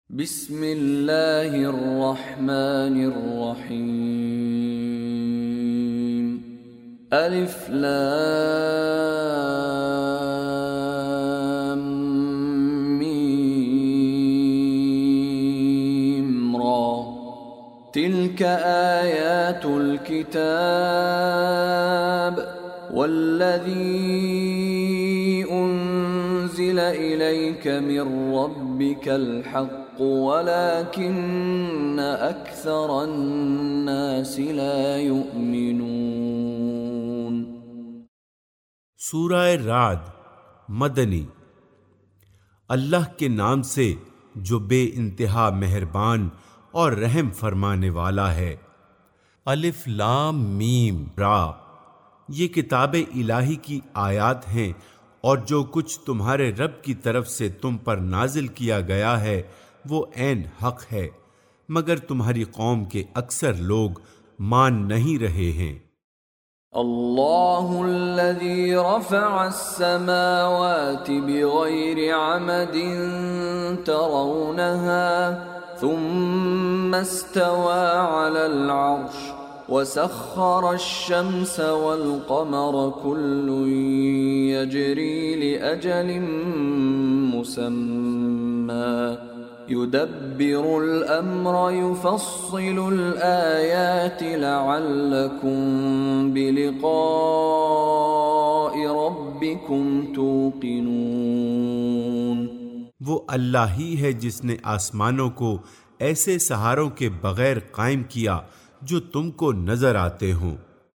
بسم اللہ الرحمن الرحیم الف لام میم را تلک آیات الكتاب والذی انزل الیک من ربک الحق ولكن اکثر الناس لا يؤمنون۔ سورہ رعد مدنی۔ اللہ کے نام سے جو بے انتہا مہربان اور رحم فرمانے والا ہے۔ الف لام میم را، یہ کتاب الہی کی آیات ہیں اور جو کچھ تمہارے رب کی طرف سے تم پر نازل کیا گیا ہے وہ عین حق ہے، مگر تمہاری قوم کے اکثر لوگ مان نہیں رہے ہیں۔ اللہ الذی رفع السماوات بغیر عمد ترونها ثم استوى على العرش وسخر الشمس والقمر كل يجري لأجل مسمى يدبر الأمر يفصل الآيات لعلكم بلقاء ربكم توقنون۔ وہ اللہ ہی ہے جس نے آسمانوں کو ایسے سہاروں کے بغیر قائم کیا جو تم کو نظر آتے ہوں۔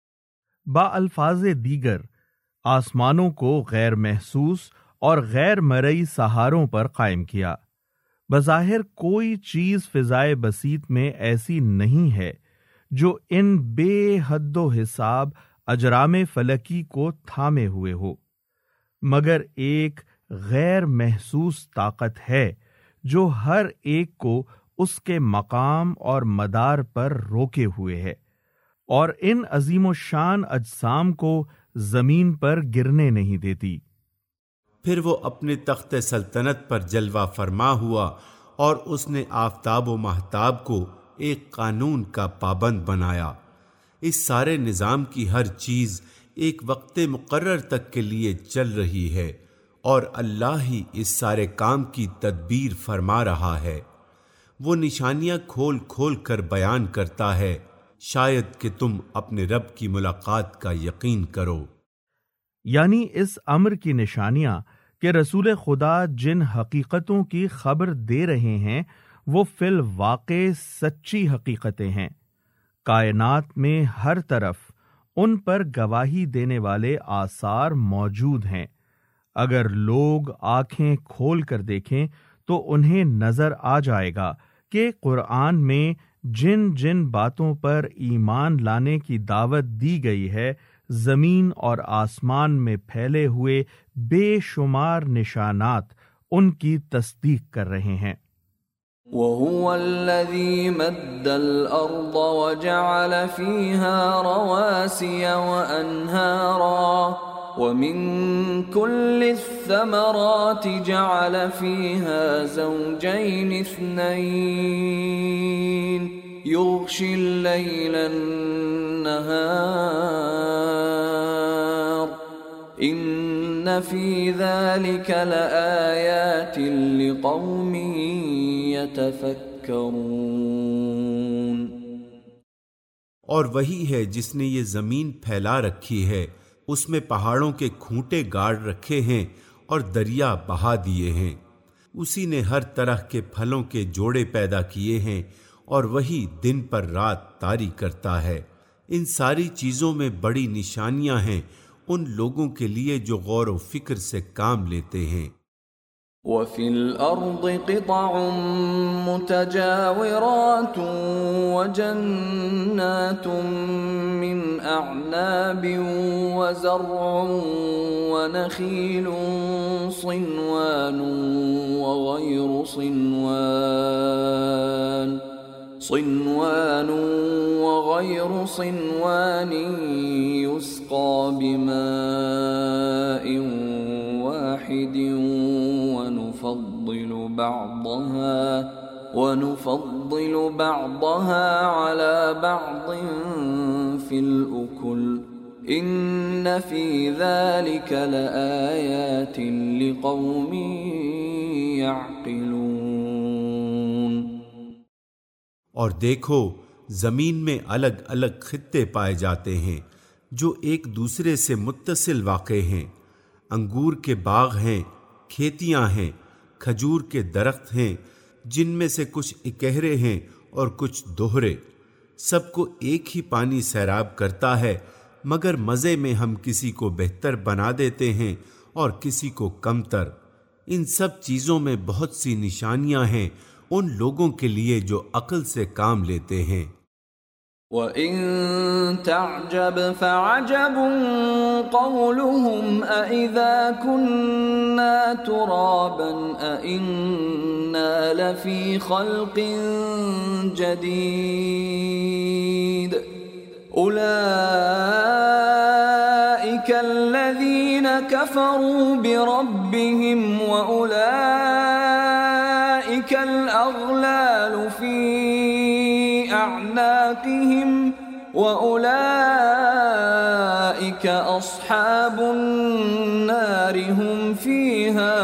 با الفاظ دیگر آسمانوں کو غیر محسوس اور غیر مرئی سہاروں پر قائم کیا۔ بظاہر کوئی چیز فضائے بسیط میں ایسی نہیں ہے جو ان بے حد و حساب اجرام فلکی کو تھامے ہوئے ہو، مگر ایک غیر محسوس طاقت ہے جو ہر ایک کو اس کے مقام اور مدار پر روکے ہوئے ہے اور ان عظیم و شان اجسام کو زمین پر گرنے نہیں دیتی۔ پھر وہ اپنے تخت سلطنت پر جلوہ فرما ہوا اور اس نے آفتاب و مہتاب کو ایک قانون کا پابند بنایا۔ اس سارے نظام کی ہر چیز ایک وقت مقرر تک کے لیے چل رہی ہے اور اللہ ہی اس سارے کام کی تدبیر فرما رہا ہے۔ وہ نشانیاں کھول کھول کر بیان کرتا ہے، شاید کہ تم اپنے رب کی ملاقات کا یقین کرو۔ یعنی اس امر کی نشانیاں کہ رسول خدا جن حقیقتوں کی خبر دے رہے ہیں وہ فی الواقع سچی حقیقتیں ہیں۔ کائنات میں ہر طرف ان پر گواہی دینے والے آثار موجود ہیں۔ اگر لوگ آنکھیں کھول کر دیکھیں تو انہیں نظر آ جائے گا کہ قرآن میں جن جن باتوں پر ایمان لانے کی دعوت دی گئی ہے زمین اور آسمان میں پھیلے ہوئے بے شمار نشانات ان کی تصدیق کر رہے ہیں۔ وَهُوَ الَّذِي مَدَّ الْأَرْضَ وَجَعَلَ فِيهَا رَوَاسِيَ وَأَنْهَارًا وَمِن كُلِّ الثَّمَرَاتِ جَعَلَ فِيهَا زَوْجَيْنِ اثْنَيْنِ يُغْشِي اللَّيْلَ النَّهَارَ إِنَّ فِي ذَلِكَ لَآيَاتٍ لِقَوْمٍ يَتَفَكَّرُونَ۔ اور وہی ہے جس نے یہ زمین پھیلا رکھی ہے، اس میں پہاڑوں کے کھونٹے گاڑ رکھے ہیں اور دریا بہا دیے ہیں۔ اسی نے ہر طرح کے پھلوں کے جوڑے پیدا کیے ہیں اور وہی دن پر رات طاری کرتا ہے۔ ان ساری چیزوں میں بڑی نشانیاں ہیں ان لوگوں کے لیے جو غور و فکر سے کام لیتے ہیں۔ وَفِي الْأَرْضِ قِطَعٌ مُتَجَاوِرَاتٌ وَجَنَّاتٌ مِّنْ أَعْنَابٍ وَزَرْعٌ وَنَخِيلٌ صِنْوَانٌ وَغَيْرُ صِنْوَانٍ يُسْقَى بِمَاءٍ وَاحِدٍ ونفضل وَنُفَضِّلُ بَعْضَهَا عَلَى بَعْضٍ فِي الْأُكُلِ إِنَّ فِي ذَلِكَ لَآيَاتٍ لِقَوْمٍ يَعْقِلُونَ۔ اور دیکھو زمین میں الگ الگ خطے پائے جاتے ہیں جو ایک دوسرے سے متصل واقع ہیں۔ انگور کے باغ ہیں، کھیتیاں ہیں، کھجور کے درخت ہیں جن میں سے کچھ اکہرے ہیں اور کچھ دوہرے، سب کو ایک ہی پانی سیراب کرتا ہے، مگر مزے میں ہم کسی کو بہتر بنا دیتے ہیں اور کسی کو کمتر۔ ان سب چیزوں میں بہت سی نشانیاں ہیں ان لوگوں کے لیے جو عقل سے کام لیتے ہیں۔ وَإِن تَعْجَبْ فَعَجَبٌ قَوْلُهُمْ أَإِذَا كُنَّا تُرَابًا أَإِنَّا لَفِي خَلْقٍ جَدِيدٍ أُولَئِكَ الَّذِينَ كَفَرُوا بِرَبِّهِمْ وَأُولَئِكَ الْأَغْلَالُ فِي أَعْنَاقِهِمْ وَأُولَئِكَ أَصْحَابُ النَّارِ هُمْ فِيهَا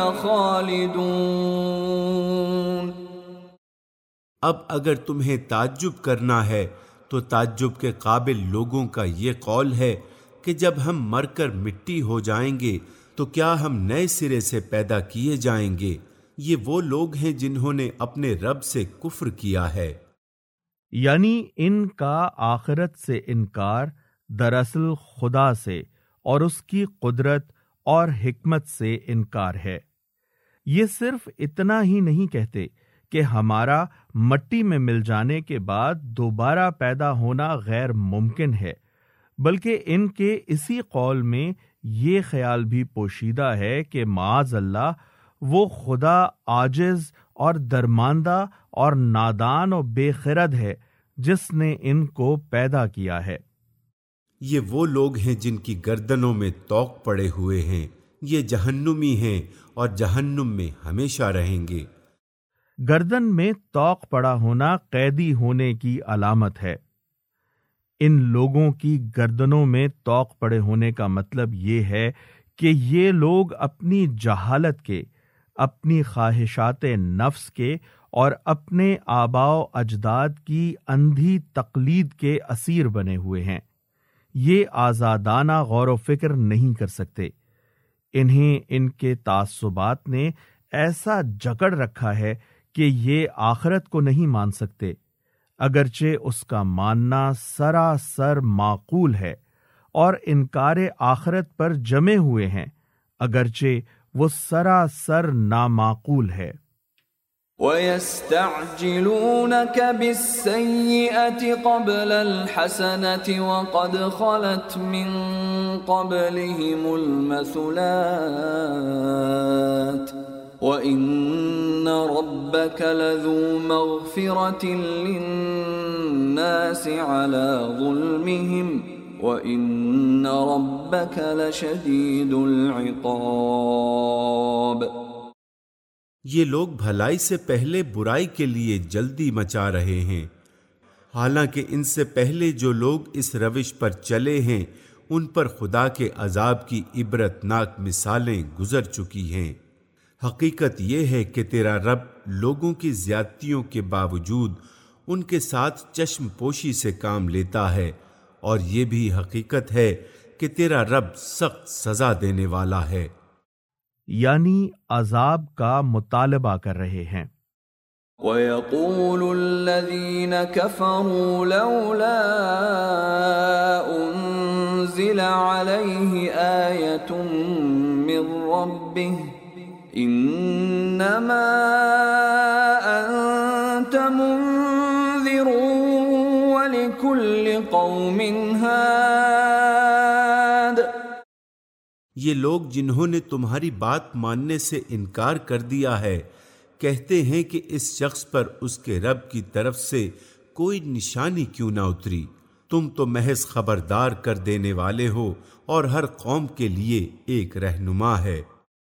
خَالِدُونَ۔ اب اگر تمہیں تعجب کرنا ہے تو تعجب کے قابل لوگوں کا یہ قول ہے کہ جب ہم مر کر مٹی ہو جائیں گے تو کیا ہم نئے سرے سے پیدا کیے جائیں گے؟ یہ وہ لوگ ہیں جنہوں نے اپنے رب سے کفر کیا ہے۔ یعنی ان کا آخرت سے انکار دراصل خدا سے اور اس کی قدرت اور حکمت سے انکار ہے۔ یہ صرف اتنا ہی نہیں کہتے کہ ہمارا مٹی میں مل جانے کے بعد دوبارہ پیدا ہونا غیر ممکن ہے، بلکہ ان کے اسی قول میں یہ خیال بھی پوشیدہ ہے کہ معاذ اللہ وہ خدا عاجز اور درماندہ اور نادان اور بے خرد ہے جس نے ان کو پیدا کیا ہے۔ یہ وہ لوگ ہیں جن کی گردنوں میں طوق پڑے ہوئے ہیں، یہ جہنمی ہیں اور جہنم میں ہمیشہ رہیں گے۔ گردن میں طوق پڑا ہونا قیدی ہونے کی علامت ہے۔ ان لوگوں کی گردنوں میں طوق پڑے ہونے کا مطلب یہ ہے کہ یہ لوگ اپنی جہالت کے، اپنی خواہشات نفس کے اور اپنے آباء و اجداد کی اندھی تقلید کے اسیر بنے ہوئے ہیں۔ یہ آزادانہ غور و فکر نہیں کر سکتے۔ انہیں ان کے تعصبات نے ایسا جکڑ رکھا ہے کہ یہ آخرت کو نہیں مان سکتے، اگرچہ اس کا ماننا سراسر معقول ہے، اور انکار آخرت پر جمے ہوئے ہیں، اگرچہ وہ سراسر نامعقول ہے۔ وَيَسْتَعْجِلُونَكَ بِالسَّيِّئَةِ قَبْلَ الْحَسَنَةِ وَقَدْ خَلَتْ مِن قَبْلِهِمُ الْمَثُلَاتُ وَإِنَّ رَبَّكَ لَذُو مَغْفِرَةٍ لِلنَّاسِ عَلَى ظُلْمِهِمْ وَإِنَّ رَبَّكَ لَشَدِيدُ الْعِقَابِ۔ یہ لوگ بھلائی سے پہلے برائی کے لیے جلدی مچا رہے ہیں، حالانکہ ان سے پہلے جو لوگ اس روش پر چلے ہیں ان پر خدا کے عذاب کی عبرتناک مثالیں گزر چکی ہیں۔ حقیقت یہ ہے کہ تیرا رب لوگوں کی زیادتیوں کے باوجود ان کے ساتھ چشم پوشی سے کام لیتا ہے، اور یہ بھی حقیقت ہے کہ تیرا رب سخت سزا دینے والا ہے۔ یعنی عذاب کا مطالبہ کر رہے ہیں۔ وَيَقُولُ الَّذِينَ كَفَرُوا لَوْلَا أُنزِلَ عَلَيْهِ آيَةٌ مِّن رَّبِّهِ إِنَّمَا أَنتَ مُنذِرٌ وَلِكُلِّ قَوْمٍ هَادٍ۔ یہ لوگ جنہوں نے تمہاری بات ماننے سے انکار کر دیا ہے کہتے ہیں کہ اس شخص پر اس کے رب کی طرف سے کوئی نشانی کیوں نہ اتری؟ تم تو محض خبردار کر دینے والے ہو اور ہر قوم کے لیے ایک رہنما ہے۔